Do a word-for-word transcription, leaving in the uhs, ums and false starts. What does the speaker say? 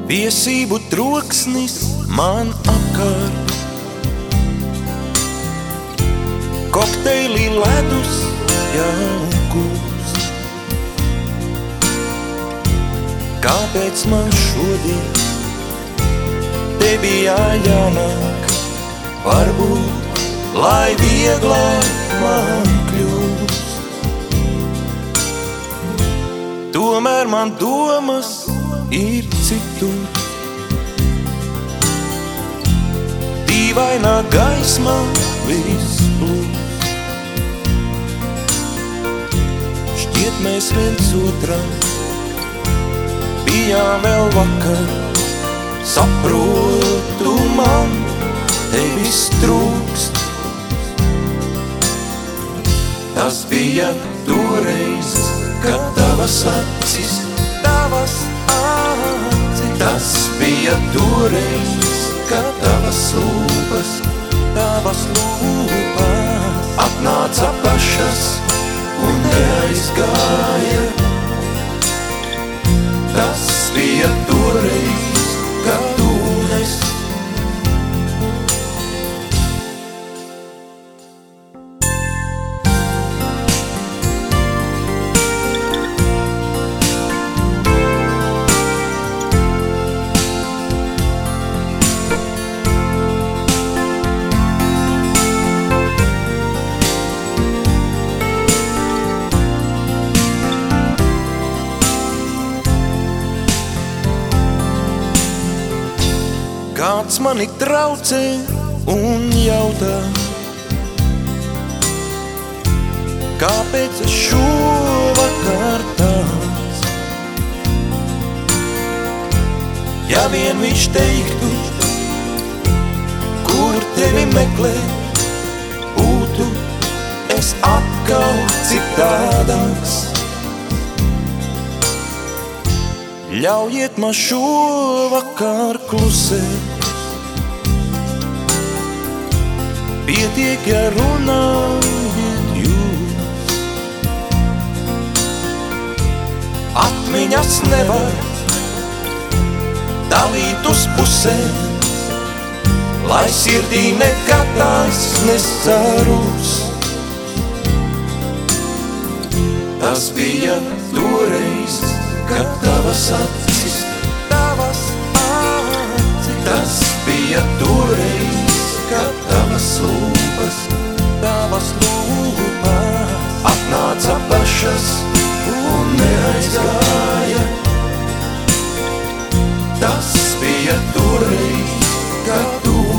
Viesību troksnis man apkārt, kokteili ledus jaukus. Kāpēc man šodien te bija jānāk? Varbūt, lai vieglāk man kļūst. Tomēr man domas ir citur. Dīvainā gaismā viss plūst. Šķiet mēs viens otram bijām vēl vakar. Saprotu, man tevis trūkst. Tas bija toreiz, kad tavas acis, tavas acis. Tas bija toreiz, kad tavas lūpas, tavas lūpas atnāca pašas un neaizgāja. Tas bija toreiz, kad tu es. Kāds mani traucē un jautā, kāpēc es šovakar tāds? Ja vien viņš teiktu, kur tevi meklēt, būtu es atkal citādāks. Ļaujiet man šovakar klusēt. Pietiek, ja runājiet jūs. Atmiņas nevar dalīt uz pusēm, lai sirdī nekad tās nesarūs. Tas bija toreiz, kad tavas acis, tavas acis. Tas bija toreiz, kad tavas lūpas, tavas lūpas atnāca pašas un neaizgāja. Tas bija toreiz, kad tu